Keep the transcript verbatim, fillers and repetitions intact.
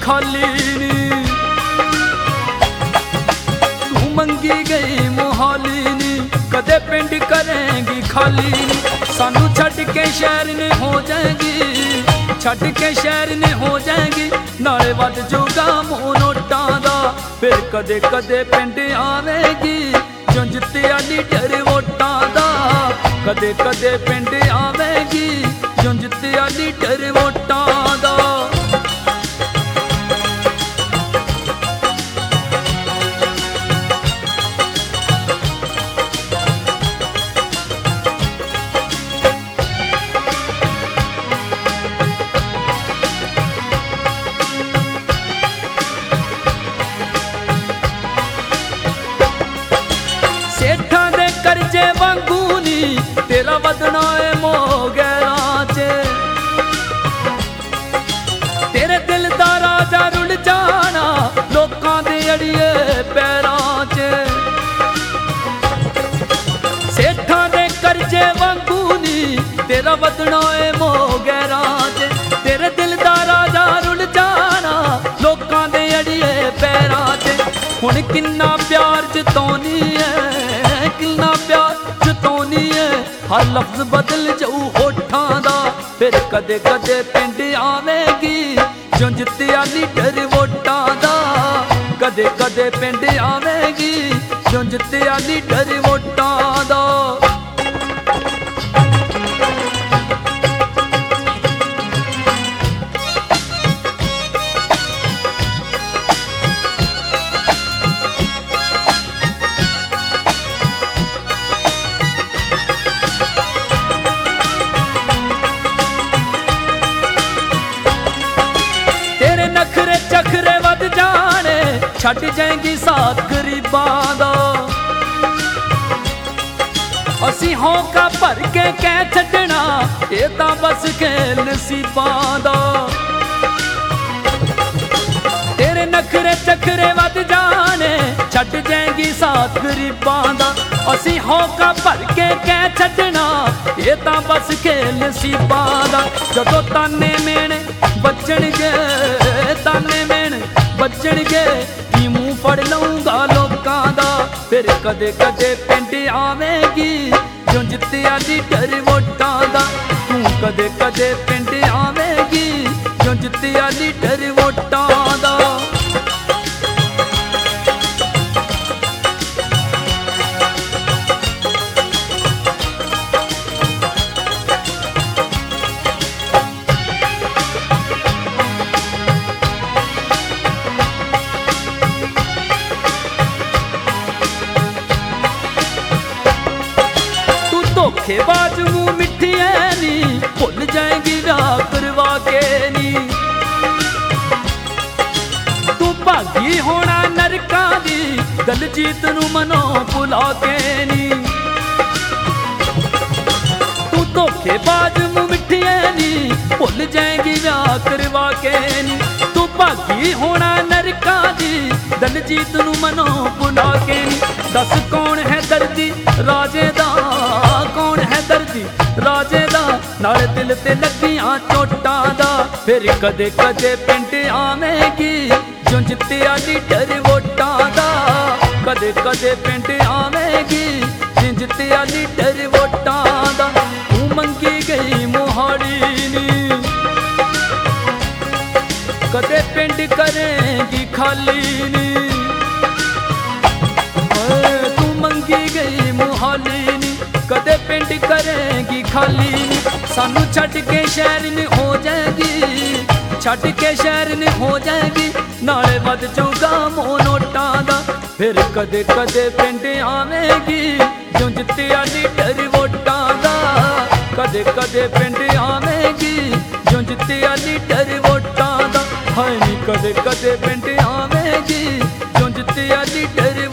खाली नी। तू मंगी गई मोहाली नी, कदे पिंड करेंगी खाली नी। सानू छड़ के शहर ने हो जाएगी, छड़ के शहर ने हो जाएगी, नाले वध जूगा मोह नोटां दा। फिर कदे कदे पिंड आवेगी, जो जित्तिया लीडर वोटां दा। कदे कदे पिंड आवेगी, जो जित्तिया लीडर वोटां दा। सेठा दे करजे वांगू नी, तेरा वदना है मोह गैरां च। तेरे दिल दा राजा रुल जाना, लोकां दे अड़िए पैरां च। सेठा दे करजे वांगू नी, तेरा वदना है मोह गैरां च। तेरे दिल दा राजा रुल जाना, लोकां दे अड़िए पैरां च। हुण किन्ना प्यार जतौनी है, किन्ना प्यार जतौनी है, हर लफ्ज बदल जाऊ होठां दा। फिर कदे कदे पिंड आवेगी, जो जित्तिया लीडर वोटां दा। कदे कदे पिंड आवेगी, जो जित्तिया लीडर वोटां दा। नखरे चखरे वध जाने, छड़ जाएंगी साथ गरीबां दा। असी होका भर के कै छड्डना, ये तां बस खेल नसीबां दा। तेरे नखरे चखरे वध जाने, छड़ जाएंगी साथ गरीबां दा। असी होका भर के कै छड्डना, ये तां बस खेल नसीबां दा। जदों ताने मेने बचणगे, ताने मेने बचणगे, की मूँह फड़ लऊंगा लोकां दा। फिर कदे कदे पिंड आवेगी, जो जित्तिया लीडर वोटां दा। तू कदे कदे पिंड आवेगी, जो जित्तिया लीडर वोटां दा। धोखेबाज मुँह मिठी है नी, भुल जाएंगी राह करवा के नी। तू भागी होना नरकां दी, दलजीत नू मनो भुला के नी। तू धोखेबाज मुँह मिठी है नी, भुल जाएंगी राह करवा के नी। तू भागी होना नरकां दी, दलजीत नू मनो भुला के नी। दस कौन है दर्दी राजे दा, कौन है दर्दी राजे दा, नाले दिल ते लगियां चोटां दा। फिर कदे कदे पिंड आवेगी, जो जित्तिया लीडर वोटां दा। कदे कदे पिंड आवेगी, जो जित्तिया लीडर वोटां दा। तू मंगी गई मोहाली नी, कदे पिंड करेंगी खाली नी। तू मंगी गई मोहाली नी, कदे पिंड करेंगी खाली नी। सानू छड़ के शहर ने हो जाएगी, छड़ के शहर ने हो जाएगी, नाले वध जाऊगा मोह नोटां दा। फिर कदे कदे पिंड आवेगी, जो जित्तिया लीडर वोटां दा। कदे कदे पिंड आवेगी, जो जित्तिया लीडर वोटां दा। हाय नी कदे कदे पिंड आवेगी, जो जित्तिया लीडर